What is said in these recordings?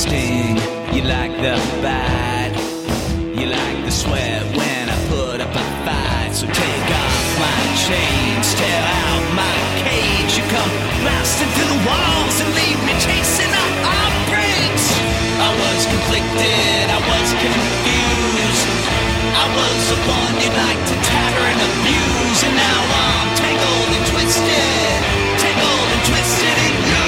sting, you like the bite, you like the sweat when I put up a fight. So take off my chains, tear out my cage. You come blasting through the walls and leave me chasing the heartbreaks. I was conflicted, I was confused, I was the one you like to tatter and abuse. And now I'm tangled and twisted, tangled and twisted in you.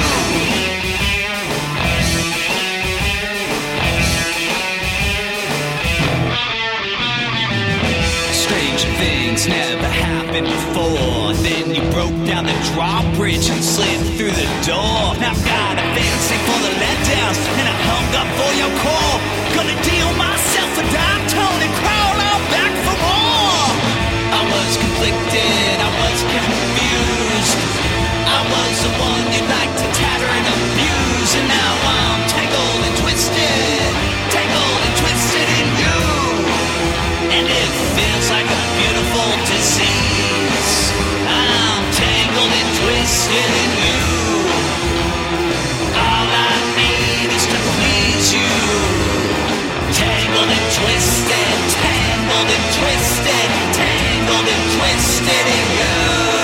Stranger things never happened before. Then you broke down the drawbridge and slid through the door. Now I've got a fancy for the letdowns, and I hung up for your call. Gonna deal myself a dive tone and crawl on back for more. I was conflicted, I was confused, I was the one you like to tatter and abuse. And now I'm tangled and twisted, tangled and twisted in you. And it feels like a beautiful disease. I'm tangled and twisted in you. All I need is to please you. Tangled and twisted, tangled and twisted, tangled and twisted in you.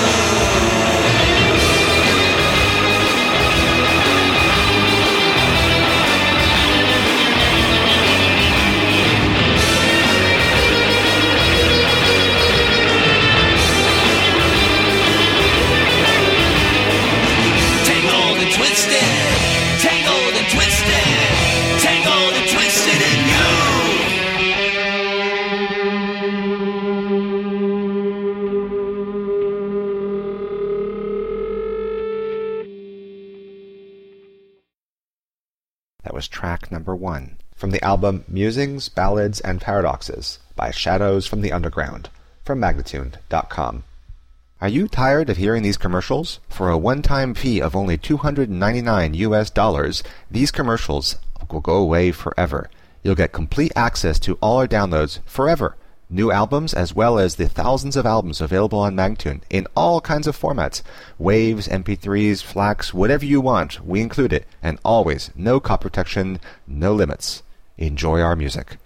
That was track number 1 from the album Musings, Ballads, and Paradoxes by Shadows from the Underground from Magnatune.com. Are you tired of hearing these commercials? For a one-time fee of only $299, these commercials will go away forever. You'll get complete access to all our downloads forever. New albums as well as the thousands of albums available on Magnatune in all kinds of formats. Waves, MP3s, FLACs, whatever you want, we include it. And always, no copy protection, no limits. Enjoy our music.